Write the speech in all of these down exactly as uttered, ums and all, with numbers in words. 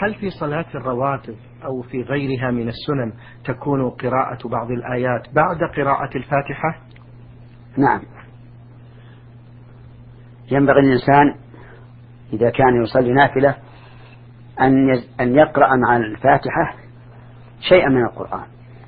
هل في صلاة الرواتب أو في غيرها من السنن تكون قراءة بعض الآيات بعد قراءة الفاتحة؟ نعم، ينبغي الإنسان إذا كان يصلي نافلة أن يقرأ مع الفاتحة شيئا من القرآن.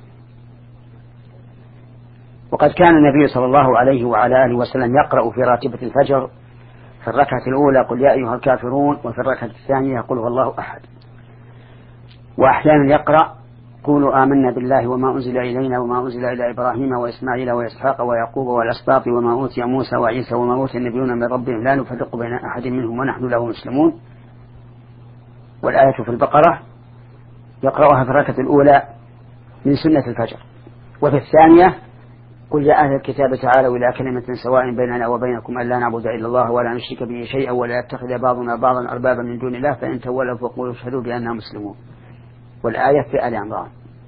وقد كان النبي صلى الله عليه وعلى آله وسلم يقرأ في راتبة الفجر في الركعة الأولى قل يا أيها الكافرون، وفي الركعة الثانية قل هو الله أحد. وأحيانا يقرأ قولوا آمنا بالله وما أنزل إلينا وما أنزل إلى إبراهيم وإسماعيل وإسحاق ويعقوب والأسباط وما أوتي موسى وعيسى وما أوتي النبيون من ربهم لا نفرق بين أحد منهم ونحن له مسلمون. والآية في البقرة يقرأها في الركعة الأولى من سنة الفجر. وفي الثانية قل يا أهل الكتاب تعالوا إلى كلمة سواء بيننا وبينكم ألا نعبد إلا الله ولا نشرك به شيئا ولا يتخذ بعضنا بعضا أربابا من دون الله فإن تولوا فقولوا اشهدوا بأننا مسلمون. والآية في آل عمران.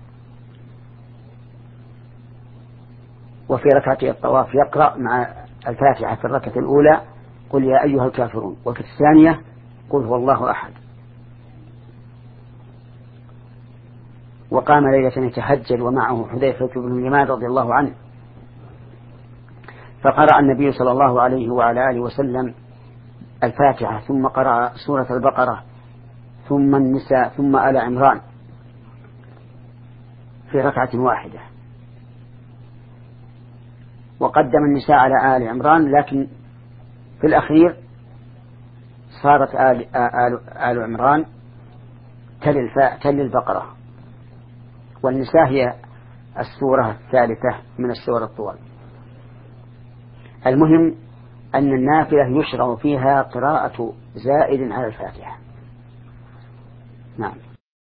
وفي ركعة الطواف يقرأ مع الفاتحة في الركعة الأولى قل يا أيها الكافرون، وفي الثانية قل هو الله أحد. وقام ليلة يتهجد ومعه حذيفة بن اليمان رضي الله عنه، فقرأ النبي صلى الله عليه وعلى آله وسلم الفاتحة ثم قرأ سورة البقرة ثم النساء ثم آل عمران في ركعة واحدة، وقدم النساء على آل عمران، لكن في الأخير صارت آل, آل, آل عمران تل, الفا تل البقرة، والنساء هي السورة الثالثة من السور الطوال. المهم أن النافلة يشرع فيها قراءة زائد على الفاتحة. نعم.